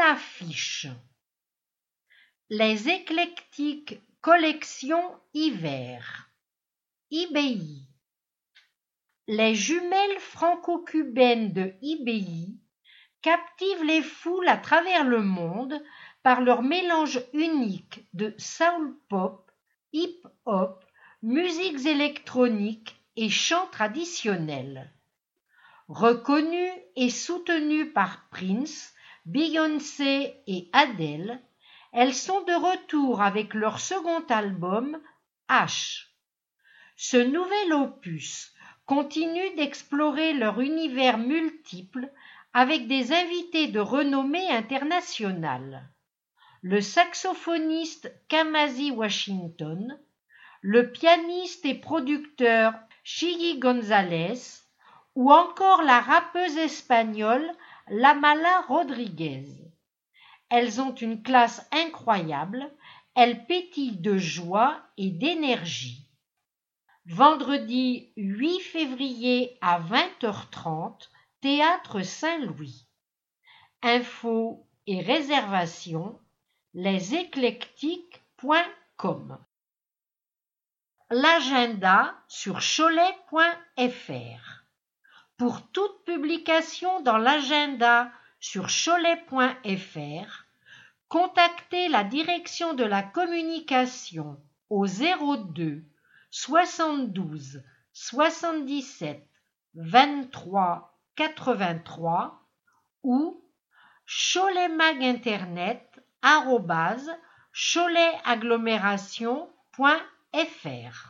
affiche. Les éclectiques collections hiver. IBI. Les jumelles franco-cubaines de IBI captivent les foules à travers le monde par leur mélange unique de soul pop, hip-hop, musiques électroniques et chants traditionnels. Reconnues et soutenues par Prince, Beyoncé et Adele, elles sont de retour avec leur second album, H. Ce nouvel opus continue d'explorer leur univers multiple avec des invités de renommée internationale. Le saxophoniste Kamasi Washington, le pianiste et producteur Chigi González ou encore la rappeuse espagnole Lamala Rodriguez. Elles ont une classe incroyable, elles pétillent de joie et d'énergie. Vendredi 8 février à 20h30, Théâtre Saint-Louis. Infos et réservations, leséclectiques.com. L'agenda sur cholet.fr. Pour toute publication dans l'agenda sur cholet.fr, contactez la direction de la communication au 02 72 77 23 83 ou choletmaginternet@choletagglomerations.fr.